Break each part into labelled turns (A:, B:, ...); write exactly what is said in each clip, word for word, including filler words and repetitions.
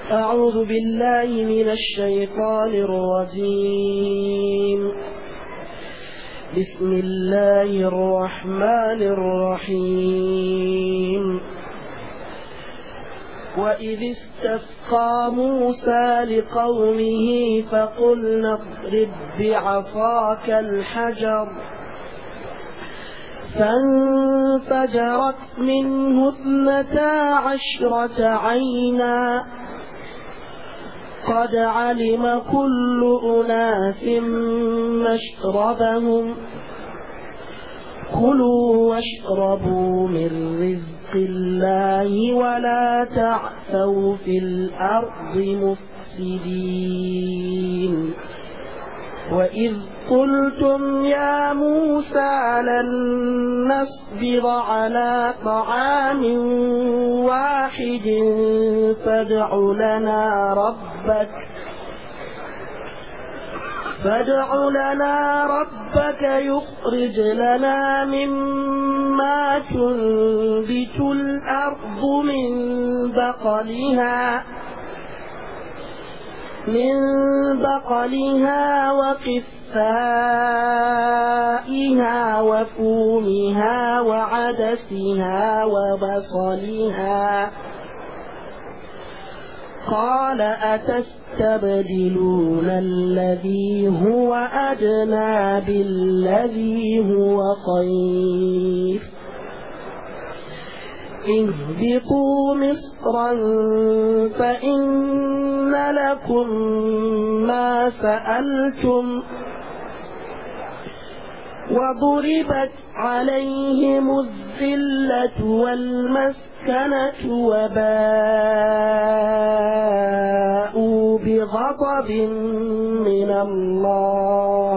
A: أعوذ بالله من الشيطان الرجيم. بسم الله الرحمن الرحيم. وإذ استسقى موسى لقومه فقلنا اضرب بعصاك الحجر فانفجرت منه اثنتا عشرة عينا قد علم كل أناس مشربهم كلوا واشربوا من رزق الله ولا تعثوا في الأرض مفسدين. وإذ قلتم يا موسى لن نصبر على طعام واحد فادع لنا ربك فادع لنا ربك يخرج لنا مما تنبت الأرض من بقلها من بقلها وقثائها وفومها وعدسها وبصلها قال أتستبدلون الذي هو أدنى بالذي هو خير اهبطوا مصرا فإن لكم ما سألتم وضربت عليهم الذلة والمسكنة وباءوا بغضب من الله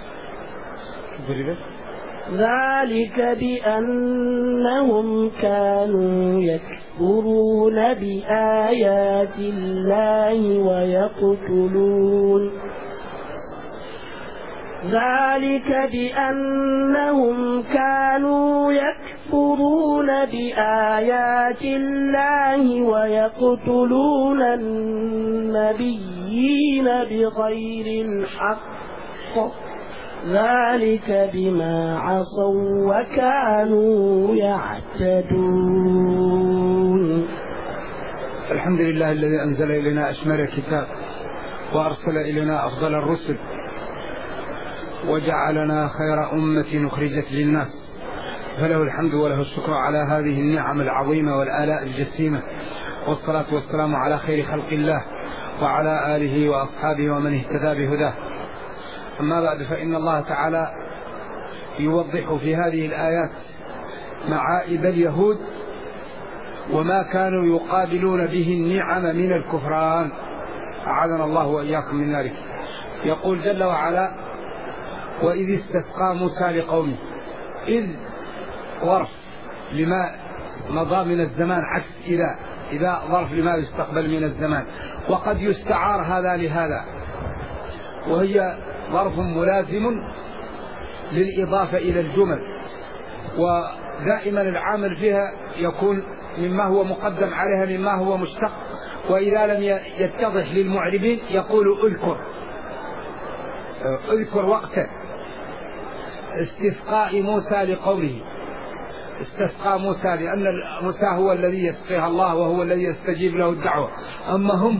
A: ذلك بأنهم كانوا يكفرون بآيات الله ويقتلون ذلك بأنهم كانوا يكفرون بآيات الله ويقتلون النبيين بغير الحق ذلك بما عصوا وكانوا يعتدون.
B: الحمد لله الذي أنزل إلينا أشمل الكتاب وأرسل إلينا أفضل الرسل وجعلنا خير أمة أخرجت للناس، فله الحمد وله الشكر على هذه النعم العظيمة والآلاء الجسيمة، والصلاة والسلام على خير خلق الله وعلى آله وأصحابه ومن اهتدى بهداه. أما بعد، فإن الله تعالى يوضح في هذه الآيات معائب اليهود وما كانوا يقابلون به النعم من الكفران، أعاذنا الله وإياكم من ذلك. يقول جل وعلا: وإذ استسقى موسى لقومه. إذ ظرف لما مضى من الزمان، عكس إذا. إذا ظرف لما يستقبل من الزمان، وقد يستعار هذا لهذا، وهي ظرف ملازم للإضافة إلى الجمل، ودائما العامل فيها يكون مما هو مقدم عليها مما هو مشتق، وإذا لم يتضح للمعربين يقول اذكر اذكر وقت استسقاء موسى لقومه. استسقى موسى لأن موسى هو الذي يسقيها الله وهو الذي يستجيب له الدعوة، أما هم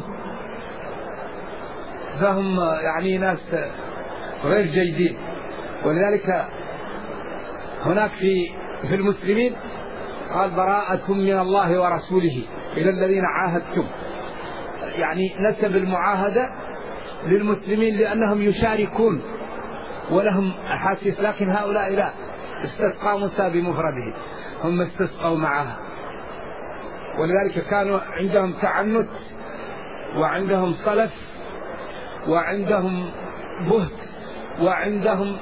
B: فهم يعني ناس غير جيدين. ولذلك هناك في في المسلمين قال: براءة من الله ورسوله إلى الذين عاهدتم، يعني نسب المعاهدة للمسلمين لأنهم يشاركون ولهم أحاسيس، لكن هؤلاء لا. استسقى موسى بمفرده، هم استسقوا معها، ولذلك كانوا عندهم تعنت وعندهم صلف وعندهم بهت وعندهم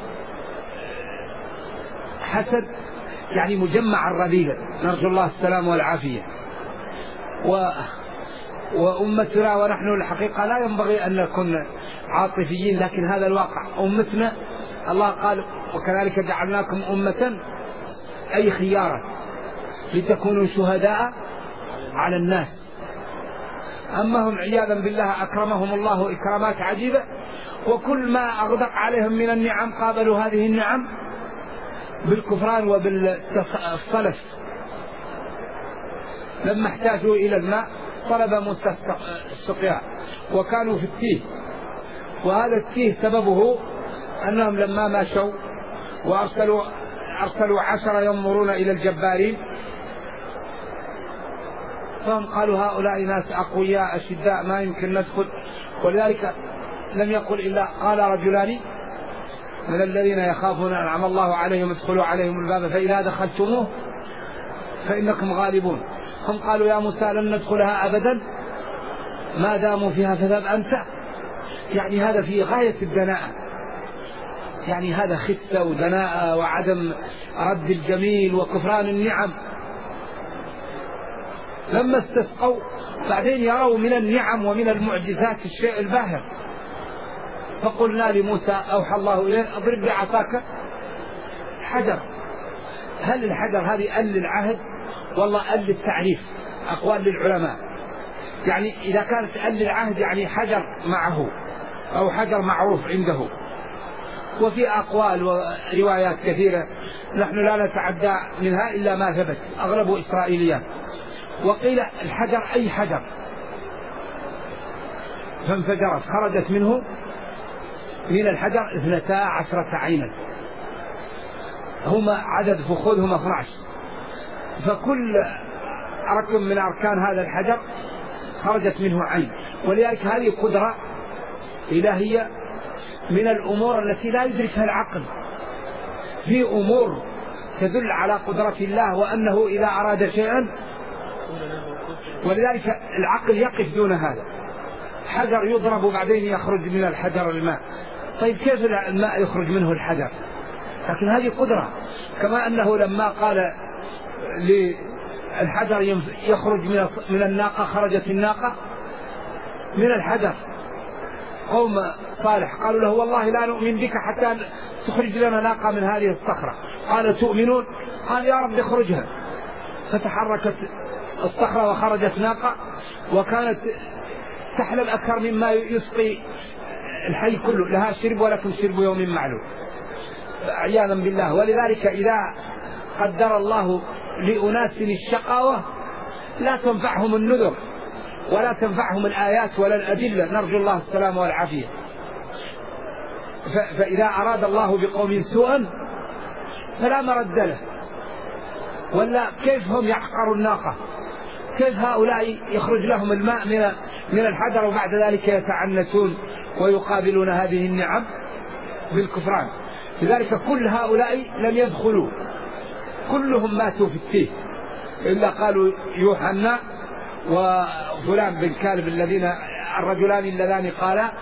B: حسد، يعني مجمع الرذيلة، نرجو الله السلام والعافية. و... وأمتنا ونحن الحقيقة لا ينبغي أن نكون عاطفيين، لكن هذا الواقع. أمتنا الله قال: وكذلك جعلناكم أمة أي خيارا لتكونوا شهداء على الناس. أما هم عياذا بالله أكرمهم الله إكرامات عجيبة، وكل ما أغدق عليهم من النعم قابلوا هذه النعم بالكفران وبالصلف. لما احتاجوا إلى الماء طلب موسى السقيا وكانوا في التيه، وهذا التيه سببه أنهم لما مشوا وأرسلوا أرسلوا عشرة ينظرون إلى الجبارين، فهم قالوا هؤلاء ناس أقوياء أشداء ما يمكن ندخل، ولذلك لم يقل إلا قال رجلان من الذين يخافون أنعم الله عليهم ادخلوا عليهم الباب فإذا دخلتموه فإنكم غالبون. هم قالوا يا موسى لن ندخلها أبدا ما داموا فيها فذهب أنت. يعني هذا في غاية الدناءة، يعني هذا خسة ودناءة وعدم رد الجميل وكفران النعم. لما استسقوا بعدين يروا من النعم ومن المعجزات الشيء الباهر، فقلنا لموسى أوحى الله إليه اضرب بعصاك حجر. هل الحجر هذه أل للعهد والله أل للتعريف؟ أقوال للعلماء. يعني إذا كانت أل للعهد يعني حجر معه أو حجر معروف عنده، وفي أقوال وروايات كثيرة نحن لا نتعدى منها إلا ما ثبت أغلب إسرائيليات. وقيل الحجر أي حجر، فانفجرت خرجت منه من الحجر اثنتا عشرة عينا، هما عدد فخذهم اثنتا عشرة، فكل ركن من أركان هذا الحجر خرجت منه عين. ولذلك هذه قدرة إلهية من الأمور التي لا يدركها العقل. في أمور تدل على قدرة الله وأنه إذا أراد شيئا، ولذلك العقل يقف دون هذا. حجر يضرب وبعدين يخرج من الحجر الماء، طيب كيف الماء يخرج منه الحجر؟ لكن هذه قدرة. كما أنه لما قال للحجر يخرج من الناقة خرجت الناقة من الحجر. قوم صالح قالوا له والله لا نؤمن بك حتى تخرج لنا ناقة من هذه الصخرة. قال تؤمنون؟ قال يا رب اخرجها. فتحركت الصخرة وخرجت ناقة، وكانت تحلب أكثر مما يسقي الحي كله، لها شرب ولكم شرب يوم معلوم، عياذا بالله. ولذلك إذا قدر الله لأناس الشقاوة لا تنفعهم النذر ولا تنفعهم الآيات ولا الأدلة، نرجو الله السلامة والعافية. فإذا أراد الله بقوم سوءا فلا مرد له. ولا كيف هم يحقروا الناقة، كيف هؤلاء يخرج لهم الماء من من الحجر وبعد ذلك يتعنتون ويقابلون هذه النعم بالكفران. لذلك كل هؤلاء لم يدخلوا، كلهم ماتوا في التيه إلا قالوا يوحنا وفلان بن كالب الذين الرجلان اللذان قالا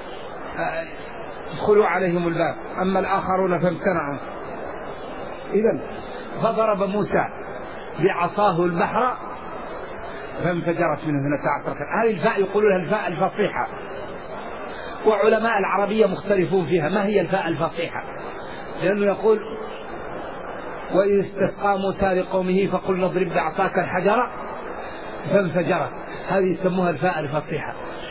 B: ادخلوا عليهم الباب، أما الآخرون فامتنعوا. إذن فضرب موسى بعصاه البحر فانفجرت منه اثنتا عشرة. هذه الفاء يقولون لها الفاء الفصيحة، وعلماء العربية مختلفون فيها ما هي الفاء الفصيحة، لأنه يقول وإذ استسقى موسى لقومه فقلنا اضرب بعصاك الحجر فانفجرت. هذه يسموها الفاء الفصيحة،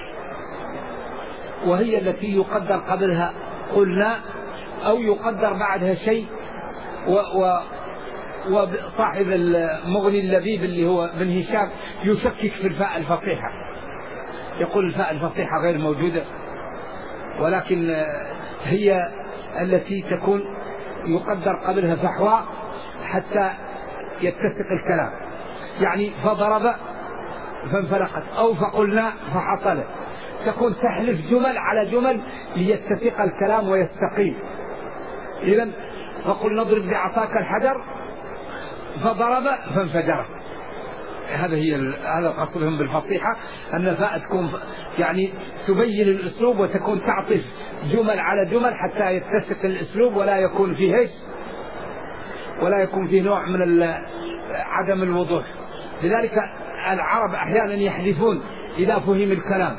B: وهي التي يقدر قبلها قلنا أو يقدر بعدها شيء. و, و وصاحب المغني اللبيب اللي هو بن هشام يشكك في الفاء الفصيحة، يقول الفاء الفصيحة غير موجودة، ولكن هي التي تكون يقدر قبلها فحواء حتى يتسق الكلام. يعني فضرب فانفلقت أو فقلنا فحصل، تكون تحلف جمل على جمل ليتسق الكلام ويستقيم. إذن فقلنا اضرب بعصاك الحجر فضرب فانفجرت. هذا هي هذا قصدهم بالفصيحة، أن الفاء تكون يعني تبين الأسلوب وتكون تعطف جمل على جمل حتى يتسق الأسلوب ولا يكون فيه ايش ولا يكون فيه نوع من عدم الوضوح. لذلك العرب أحيانا يحذفون إذا فهم الكلام،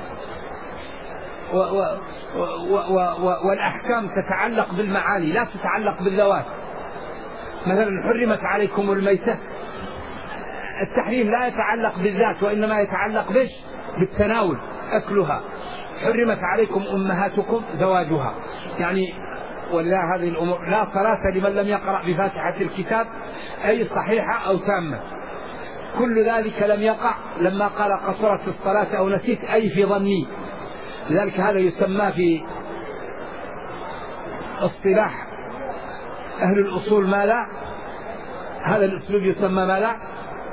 B: و و و و والأحكام تتعلق بالمعاني لا تتعلق بالذوات. مثلا حرمت عليكم الميتة، التحريم لا يتعلق بالذات وإنما يتعلق بش بالتناول أكلها، حرمت عليكم أمهاتكم زواجها، يعني ولا هذه الأمور. لا صلاة لمن لم يقرأ بفاتحة الكتاب، أي صحيحة أو تامة. كل ذلك لم يقع لما قال قصرت الصلاة أو نسيت، أي في ظني. لذلك هذا يسمى في اصطلاح أهل الأصول ما لا، هذا الأسلوب يسمى ما لا،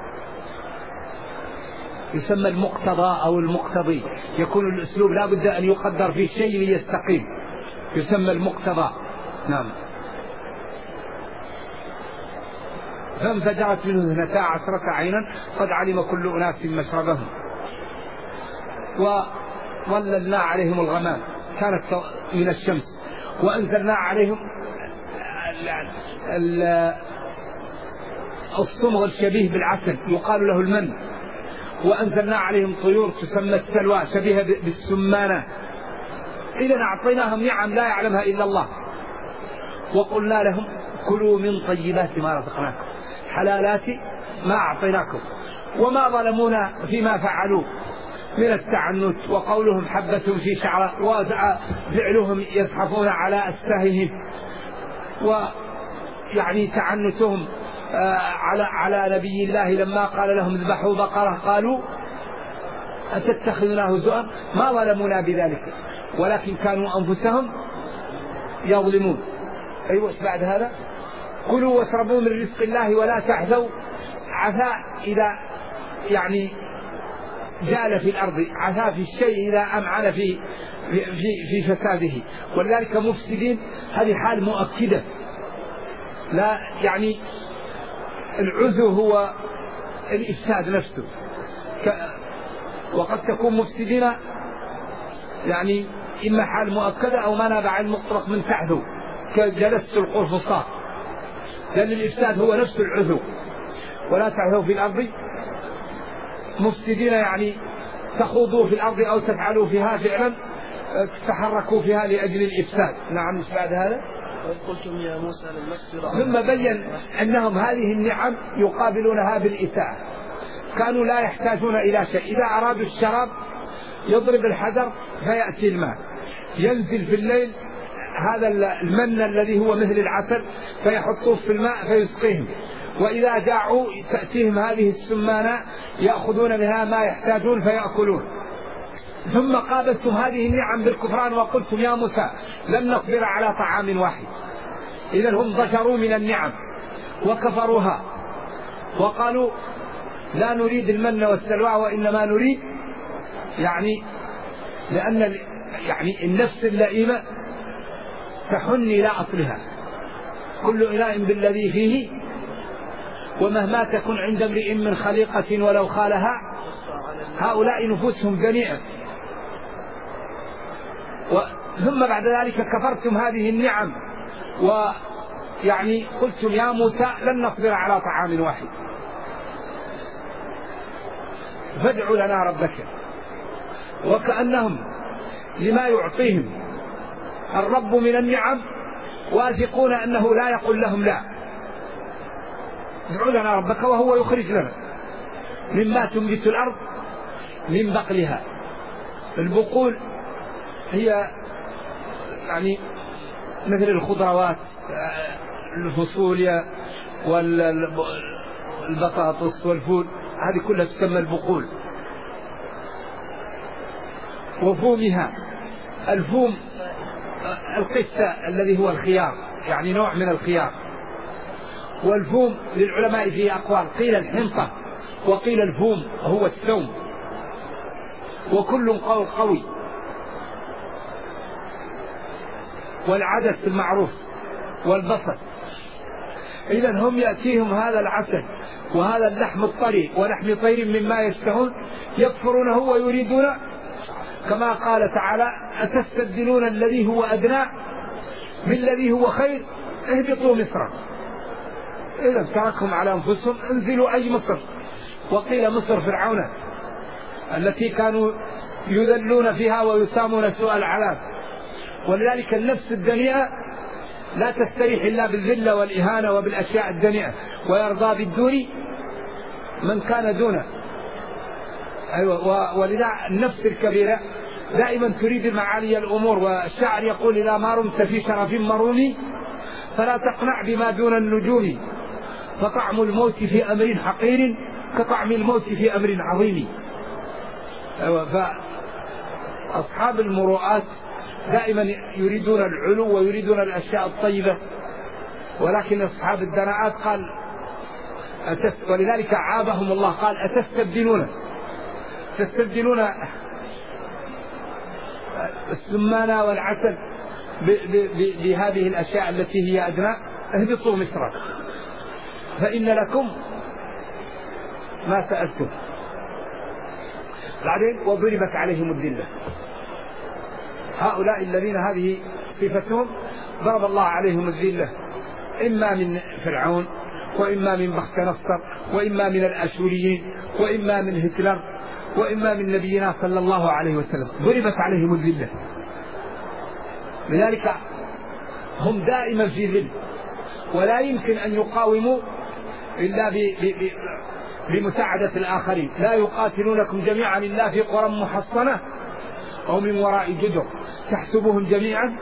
B: يسمى المقتضى أو المقتضي. يكون الأسلوب لا بد أن يقدر في شيء ليستقيم، يسمى المقتضى. نعم. فانفجرت منه اثنتا عشرة عينا قد علم كل أناس مشربهم وظللنا عليهم الغمام كانت من الشمس وأنزلنا عليهم الصمغ الشبيه بالعسل يقال له المن، وأنزلنا عليهم طيور تسمى السلوى شبيهة بالسمانة. إذا أعطيناهم نعم لا يعلمها إلا الله، وقلنا لهم كلوا من طيبات ما رزقناكم، حلالات ما أعطيناكم. وما ظلمونا فيما فعلوا من التعنت وقولهم حبة في شعر، وفعلهم يزحفون على أستاههم، ويعني تعنتهم على على نبي الله لما قال لهم اذبحوا بقرة قالوا أتتخذنا هزوا. ما ظلمونا بذلك ولكن كانوا أنفسهم يظلمون. أيوة بعد هذا كلوا واشربوا من رزق الله ولا تحزوا، عسى إذا يعني جال في الأرض، عسى في الشيء إذا أمعن في في في فساده، ولذلك مفسدين هذه حال مؤكدة. لا يعني العذو هو الإفساد نفسه، وقد تكون مفسدين يعني إما حال مؤكدة أو ما نابع المطلق من تحذو كجلست القرفصاء، لأن الإفساد هو نفس العذو. ولا تعثوا في الأرض مفسدين يعني تخوضوا في الأرض أو تفعلوا فيها فعلا تحركوا فيها لأجل الإفساد. نعم. مش بعد هذا
A: قلتم يا موسى لن نصبر.
B: ثم بين أنهم هذه النعم يقابلونها بالإساءة. كانوا لا يحتاجون إلى شيء، إذا أرادوا الشراب يضرب الحجر فيأتي الماء، ينزل في الليل هذا المن الذي هو مثل العسل فيحطوه في الماء فيسقيهم، وإذا جاعوا تأتيهم هذه السمانة يأخذون منها ما يحتاجون فيأكلون. ثم قابلتم هذه النعم بالكفران وقلتم يا موسى لن نصبر على طعام واحد. إذا هم ضجروا من النعم وكفروها وقالوا لا نريد المن والسلوى وإنما نريد يعني لأن يعني النفس اللئيمة تحن إلى أصلها، كل إناء بالذي فيه، ومهما تكن عند امرئ من خليقة ولو خالها. هؤلاء نفوسهم دنيئة. ثم بعد ذلك كفرتم هذه النعم ويعني قلتم يا موسى لن نصبر على طعام واحد فادع لنا ربك. وكأنهم لما يعطيهم الرب من النعم واثقون أنه لا يقول لهم لا، ادع لنا ربك، وهو يخرج لنا مما تنبت الأرض من بقلها. البقول هي يعني مثل الخضروات، الفاصوليا والبطاطس والفول، هذه كلها تسمى البقول. وفومها، الفوم القثة الذي هو الخيار، يعني نوع من الخيار. والفوم للعلماء فيه أقوال، قيل الحنطة وقيل الفوم هو الثوم، وكل قول قوي. والعدس المعروف والبصل. إذن هم يأتيهم هذا العسل وهذا اللحم الطري ولحم طير مما يشتهون يكفرونه ويريدون كما قال تعالى أتستبدلون الذي هو أدنى بالذي هو خير اهبطوا مصر. إذا تركهم على أنفسهم انزلوا أي مصر. وقيل مصر فرعون التي كانوا يذلون فيها ويسامون سوء العذاب. ولذلك النفس الدنيئة لا تستريح إلا بالذلة والإهانة وبالأشياء الدنيئة، ويرضى بالدون من كان دونه. أيوة. ولذا النفس الكبيرة دائما تريد معالي الأمور، والشاعر يقول إذا ما رمت في شرف مروني فلا تقنع بما دون النجوم، فطعم الموت في أمر حقير كطعم الموت في أمر عظيم. أيوة. فأصحاب المروءات دائما يريدون العلو ويريدون الأشياء الطيبة، ولكن أصحاب الدناءات قال أتس ولذلك عابهم الله قال أتستبدلون تستبدلون السمان والعسل بهذه الأشياء التي هي أدنى، اهبطوا مصرا فإن لكم ما سألتم. بعدين وضربت عليهم الذلة، هؤلاء الذين هذه صفتهم ضرب الله عليهم الذلة، إما من فرعون وإما من بخت نصر وإما من الأشوريين وإما من هتلر وإما من نبينا صلى الله عليه وسلم، ضربت عليهم الذلة. لذلك هم دائما في ذل، ولا يمكن أن يقاوموا إلا بمساعدة الآخرين. لا يقاتلونكم جميعا إلا في قرى محصنة أو من وراء جدر تحسبهم جميعا،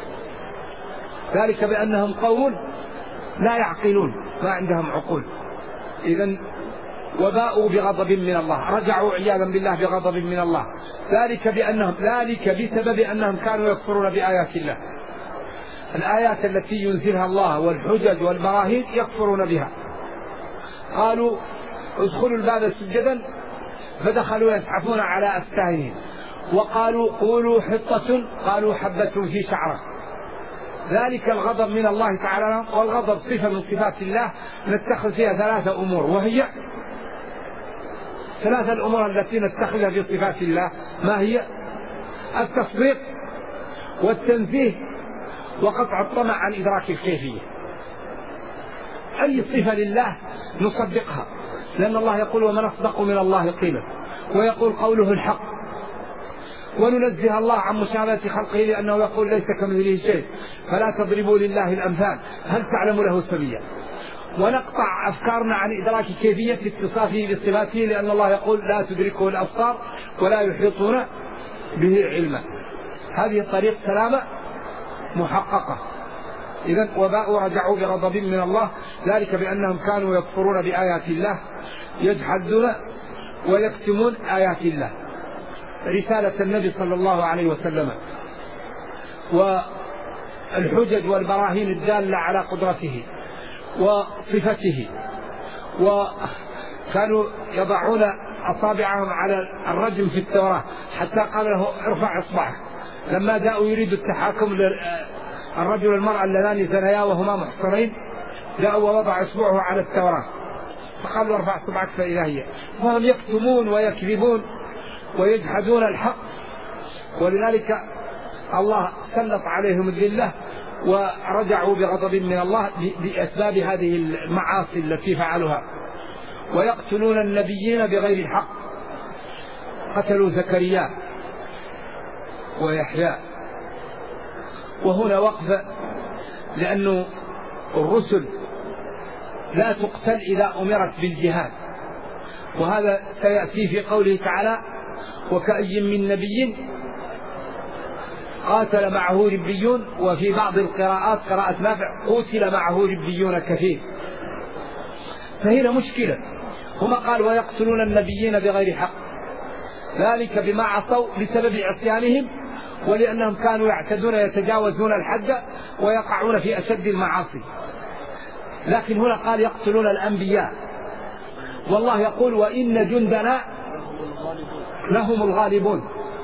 B: ذلك بأنهم قوم لا يعقلون ما عندهم عقول. إذن وباءوا بغضب من الله، رجعوا عياذا بالله بغضب من الله، ذلك بأنهم ذلك بسبب أنهم كانوا يكفرون بآيات الله. الآيات التي ينزلها الله والحجج والبراهين يكفرون بها. قالوا ادخلوا الباب سجدا فدخلوا يزحفون على أستاههم، وقالوا قولوا حطة قالوا حبة في شعرة. ذلك الغضب من الله تعالى، والغضب صفة من صفات الله نتخذ فيها ثلاثة أمور، وهي ثلاثة الأمور التي نتخذها في صفات الله. ما هي؟ التصديق والتنزيه وقطع الطمع عن إدراك الكيفية. أي صفة لله نصدقها، لأن الله يقول ومن أصدق من الله قيلا، ويقول قوله الحق، وننزه الله عن مشابهة خلقه لأنه يقول ليس كمثله شيء فلا تضربوا لله الأمثال هل تعلم له سميا، ونقطع أفكارنا عن إدراك كيفية اتصافه بصفاته لأن الله يقول لا تدركه الأبصار ولا يحيطون به علما. هذه الطريق سلامة محققة. إذن وباءوا رجعوا بغضب من الله، ذلك بأنهم كانوا يكفرون بآيات الله، يجحدون ويكتمون آيات الله، رسالة النبي صلى الله عليه وسلم، والحجج والبراهين الدالة على قدرته وصفته. وكانوا يضعون أصابعهم على الرجم في التوراة حتى قال له ارفع إصبعك. لما جاءوا يريدوا التحاكم للرجل والمرأة اللذان زنيا وهما محصنين، جاءوا ووضع إصبعه على التوراة فقالوا ارفع إصبعك فإذا هي. فهم يكتمون ويكذبون ويجحدون الحق، ولذلك الله سلط عليهم الذلة ورجعوا بغضب من الله بأسباب هذه المعاصي التي فعلوها. ويقتلون النبيين بغير الحق، قتلوا زكريا ويحيى. وهنا وقفة، لأن الرسل لا تقتل إذا أمرت بالجهاد، وهذا سيأتي في قوله تعالى وكأي من نبي قاتل معه ربيون، وفي بعض القراءات قراءة نافع قتل معه ربيون كثير. فهنا مشكلة، هما قال ويقتلون النبيين بغير حق، ذلك بما عصوا بسبب عصيانهم، ولأنهم كانوا يعتدون يتجاوزون الحد ويقعون في أشد المعاصي. لكن هنا قال يقتلون الأنبياء، والله يقول وإن جندنا لهم الغالبون،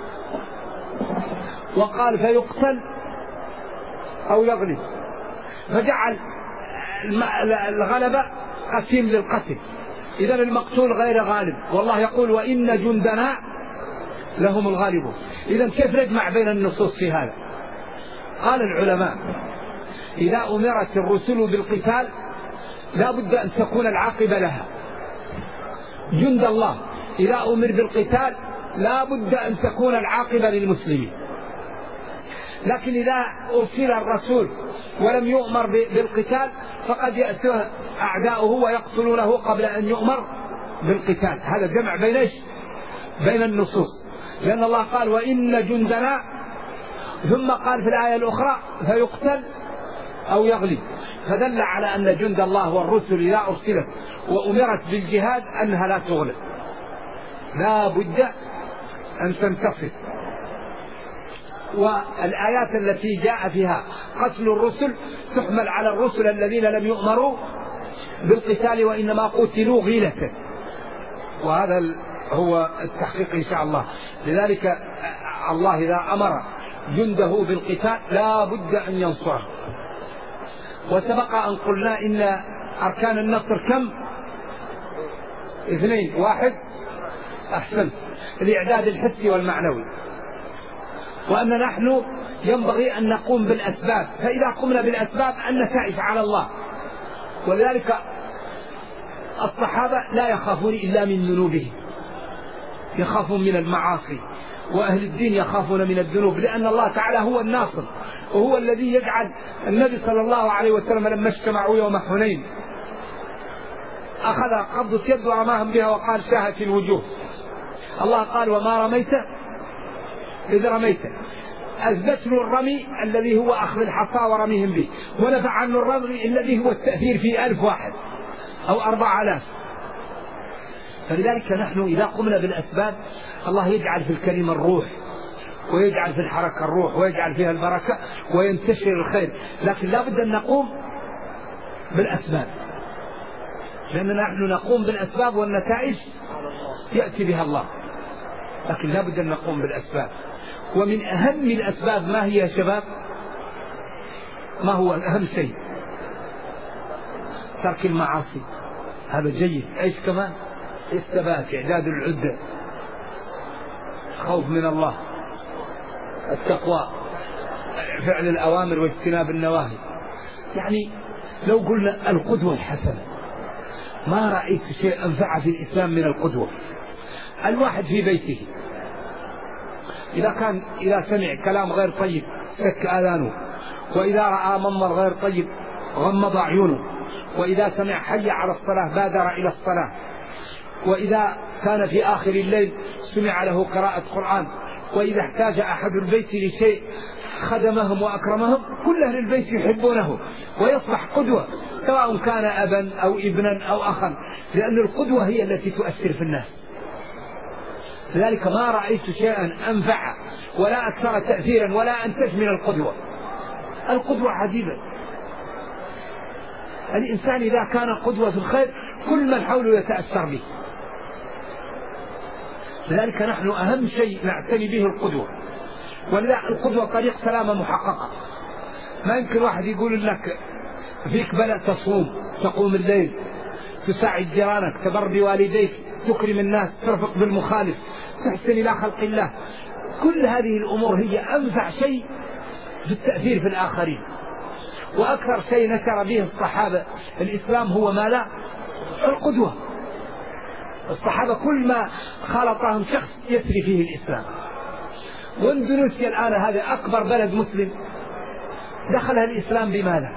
B: وقال فيقتل أو يغلب، فجعل الغلبة قسيم للقتل، إذا المقتول غير غالب، والله يقول وإن جندنا لهم الغالبون. إذا كيف نجمع بين النصوص في هذا؟ قال العلماء إذا أمرت الرسل بالقتال لا بد أن تكون العاقبة لها. جند الله إذا أمر بالقتال لا بد أن تكون العاقبة للمسلمين. لكن إذا أرسل الرسول ولم يؤمر بالقتال فقد يأتيه أعداؤه ويقتلونه قبل أن يؤمر بالقتال. هذا جمع بين إيش؟ بين النصوص، لأن الله قال وإن جندنا، ثم قال في الآية الأخرى فيقتل أو يغلب، فدل على أن جند الله والرسل إذا أرسلت وأمرت بالجهاد أنها لا تغلب، لا بد أن تنتصر. والآيات التي جاء فيها قتل الرسل تحمل على الرسل الذين لم يؤمروا بالقتال وإنما قتلوا غيلة، وهذا هو التحقيق إن شاء الله. لذلك الله إذا أمر جنده بالقتال لا بد أن ينصره. وسبق أن قلنا إن أركان النصر كم؟ اثنين. واحد، أحسن، الإعداد الحسي والمعنوي، وأن نحن ينبغي أن نقوم بالأسباب، فإذا قمنا بالأسباب النتائج على الله. ولذلك الصحابة لا يخافون إلا من ذنوبهم، يخافون من المعاصي، وأهل الدين يخافون من الذنوب، لأن الله تعالى هو الناصر، وهو الذي يجعل. النبي صلى الله عليه وسلم لما اجتمعوا يوم حنين أخذ قبضة يد ورماهم بها وقال شاهت الوجوه. الله قال وما رميت إذ رميت، أثبت له الرمي الذي هو أخذ الحصى ورميهم به، ونفع عنه الرمي الذي هو التأثير في ألف واحد أو أربع آلاف. فلذلك نحن إذا قمنا بالأسباب الله يجعل في الكلمة الروح، ويجعل في الحركة الروح، ويجعل فيها البركة، وينتشر الخير. لكن لا بد أن نقوم بالأسباب، لأننا نحن نقوم بالأسباب والنتائج يأتي بها الله، لكن لا بد أن نقوم بالأسباب. ومن أهم الأسباب ما هي يا شباب؟ ما هو أهم شيء؟ ترك المعاصي، هذا جيد. ايش كمان؟ الثبات، إعداد العدة، خوف من الله، التقوى، فعل الأوامر واجتناب النواهي. يعني لو قلنا القدوة الحسنة، ما رأيت شيء أنفع في الإسلام من القدوة. الواحد في بيته إذا كان إذا سمع كلام غير طيب سك آذانه، وإذا رأى منظر غير طيب غمض عيونه، وإذا سمع حي على الصلاة بادر إلى الصلاة، وإذا كان في آخر الليل سمع له قراءة قرآن، وإذا احتاج أحد البيت لشيء خدمهم وأكرمهم. كل أهل البيت يحبونه ويصبح قدوة، سواء كان أبا أو ابنا أو أخا، لأن القدوة هي التي تؤثر في الناس. لذلك ما رأيت شيئا أنفع ولا أكثر تأثيرا ولا أنتج من القدوة. القدوة عجيبة، الإنسان إذا كان قدوة في الخير كل من حوله يتأثر به. لذلك نحن أهم شيء نعتني به القدوة، ولذا القدوة طريق سلامة محققة. ما يمكن واحد يقول لك فيك بلاء تصوم، تقوم الليل، تساعد جيرانك، تبر بوالديك، تكرم الناس، ترفق بالمخالف، تحسن إلى خلق الله. كل هذه الأمور هي أنفع شيء في التأثير في الآخرين. وأكثر شيء نشر به الصحابة الإسلام هو ما لا؟ القدوة. الصحابة كل ما خالطهم شخص يسري فيه الإسلام. واندونيسيا الآن هذا أكبر بلد مسلم دخلها الإسلام بماذا؟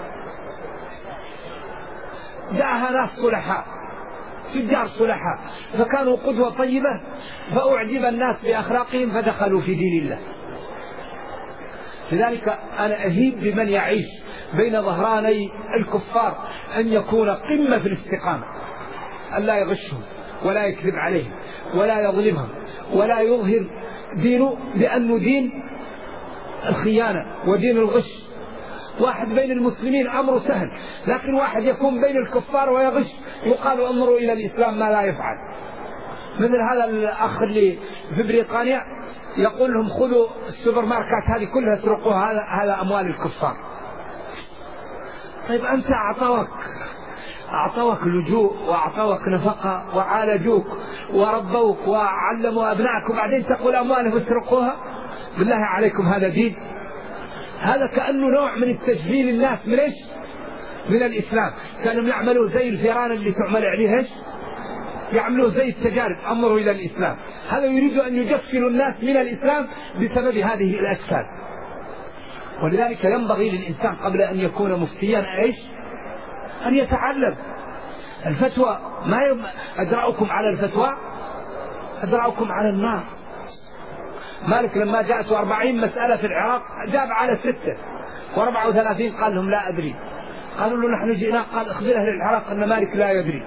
B: جاءها ناس صلحاء، تجار صلحاء، فكانوا قدوة طيبة، فأعجب الناس بأخلاقهم فدخلوا في دين الله. لذلك أنا أهيب بمن يعيش بين ظهراني الكفار أن يكون قمة في الاستقامة، أن لا يغشهم ولا يكذب عليهم ولا يظلمهم ولا يظهر دينه بأنه دين الخيانة ودين الغش. واحد بين المسلمين أمره سهل، لكن واحد يكون بين الكفار ويغش يقال أمره إلى الإسلام ما لا يفعل. مثل هذا الأخ اللي في بريطانيا يقول لهم خذوا السوبر ماركات هذه كلها اسرقوها، هذا هذا أموال الكفار. طيب أنت أعطوك أعطوك لجوء وأعطوك نفقة وعالجوك وربوك وعلموا أبنائك، وبعدين تقول أموالهم اسرقوها؟ بالله عليكم هذا دين؟ هذا كأنه نوع من التجهيل الناس من إيش؟ من الإسلام. كانوا يعملوا زي الفيران اللي تعمل عليه إيش؟ يعملوا زي التجارب، أمروا إلى الإسلام. هذا يريد أن يجفلوا الناس من الإسلام بسبب هذه الأشكال. ولذلك ينبغي للإنسان قبل أن يكون مفتيا إيش؟ أن يتعلم الفتوى. ما أجرأكم على الفتوى؟ أدراكم على النار. مالك لما جاءته أربعين مسألة في العراق جاب على ستة وأربعة وثلاثين قال لهم لا أدري. قالوا له نحن جئنا، قال اخبر أهل العراق أن مالك لا يدري.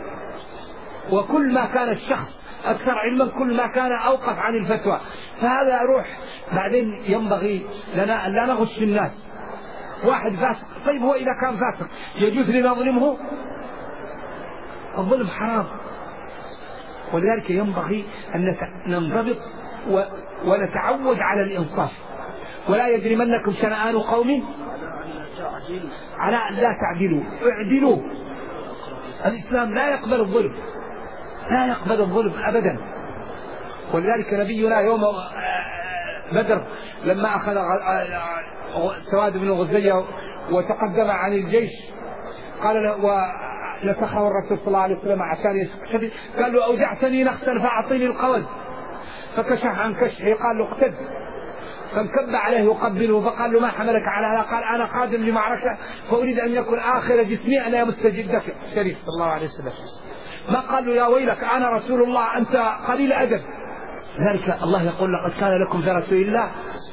B: وكل ما كان الشخص أكثر علما كل ما كان أوقف عن الفتوى. فهذا روح. بعدين ينبغي لنا أن لا نغش الناس. واحد فاسق، طيب هو إذا كان فاسق يجوز لنا نظلمه؟ الظلم حرام. ولذلك ينبغي أن ننضبط ونتعود على الإنصاف. ولا يجرمنكم شنآن قوم على أن لا تعدلوا، اعدلوا. الإسلام لا يقبل الظلم، لا يقبل الظلم أبدا. ولذلك نبينا يوم بدر لما أخذ سواد بن غزية وتقدم عن الجيش قال له ونسخه الرسول صلى الله عليه وسلم عشان يسكت، قال له أوجعتني نخسا فأعطيني القوز، فكشف عن كشحه قال له اقتد، فانكب عليه يقبله فقال له ما حملك على هذا؟ قال أنا قادم لمعركة فأريد أن يكون آخر جسمي أنا يمس جلدك شريف صلى الله عليه وسلم. ما قال له يا ويلك أنا رسول الله أنت قليل أدب. ذلك الله يقول لقد كان لكم في رسول الله.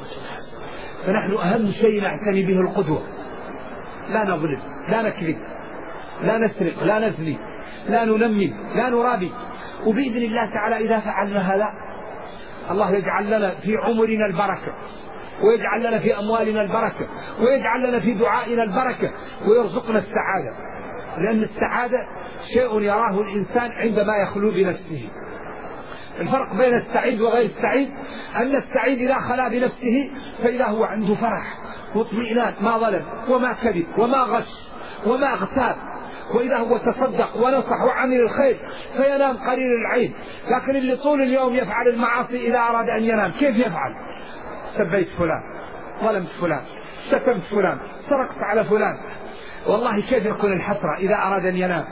B: فنحن أهم شيء نعتني به القدوة، لا نظلم، لا نكذب، لا نسرق، لا نزني، لا ننمي، لا نرابي. وبإذن الله تعالى إذا فعلنا هذا الله يجعل لنا في عمرنا البركة، ويجعل لنا في أموالنا البركة، ويجعل لنا في دعائنا البركة، ويرزقنا السعادة. لأن السعادة شيء يراه الإنسان عندما يخلو بنفسه. الفرق بين السعيد وغير السعيد أن السعيد إذا خلا بنفسه فإذا هو عنده فرح واطمئنان، ما ظلم وما كذب وما غش وما اغتاب، وإذا هو تصدق ونصح وعمل الخير فينام قليل العين. لكن اللي طول اليوم يفعل المعاصي إذا أراد أن ينام كيف يفعل؟ سبيت فلان، ظلمت فلان، شتمت فلان، سرقت على فلان. والله كيف يكون الحسرة إذا أراد أن ينام؟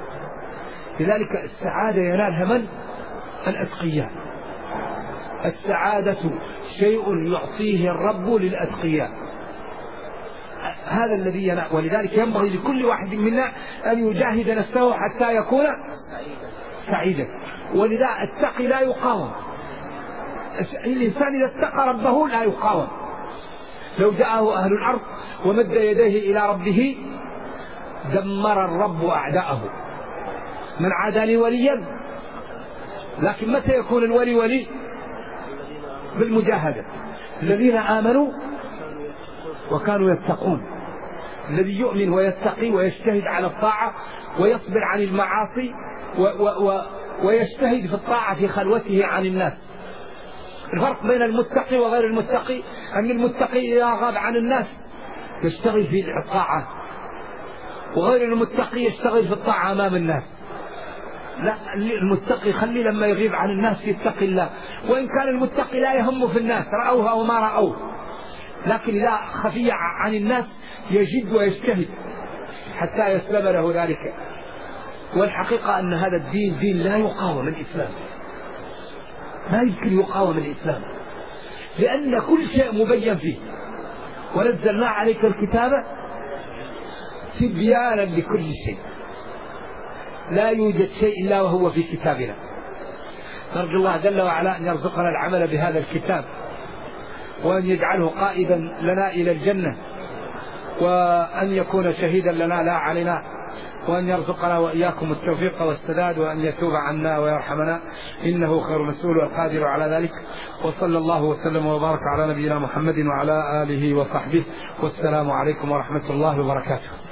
B: لذلك السعادة ينالها من؟ الأتقياء. السعادة شيء يعطيه الرب للأتقياء، هذا الذي ينال. ولذلك ينبغي لكل واحد منا أن يجاهد نفسه حتى يكون سعيدا. ولذا التقي لا يقاوم. الإنسان إذا اتقى ربه لا يقاوم. لو جاءه أهل الأرض ومد يديه إلى ربه دمر الرب أعداءه. من عادى وليا. لكن متى يكون الولي ولي؟ بالمجاهدة. الذين آمنوا وكانوا يتقون. الذي يؤمن ويتقي ويجتهد على الطاعة ويصبر عن المعاصي و و و ويجتهد في الطاعة في خلوته عن الناس. الفرق بين المتقي وغير المتقي أن المتقي إذا غاب عن الناس يشتغل في الطاعة، وغير المتقي يشتغل في الطاعة أمام الناس. لا، المتقي خلي لما يغيب عن الناس يتقي الله، وإن كان المتقي لا يهم في الناس رأوه أو ما رأوه، لكن إذا خفي عن الناس يجد ويجتهد حتى يسلم له ذلك. والحقيقة أن هذا الدين دين لا يقاوم الإسلام، ما يمكن يقاوم الإسلام، لأن كل شيء مبين فيه. ونزلنا عليك الكتاب تبيانا لكل شيء، لا يوجد شيء إلا وهو في كتابنا. نرجو الله جل وعلا أن يرزقنا العمل بهذا الكتاب، وأن يجعله قائدا لنا إلى الجنة، وأن يكون شهيدا لنا لا علينا، وأن يرزقنا وإياكم التوفيق والسداد، وأن يتوب عنا ويرحمنا إنه خير مسؤول والقادر على ذلك. وصلى الله وسلم وبارك على نبينا محمد وعلى آله وصحبه، والسلام عليكم ورحمة الله وبركاته.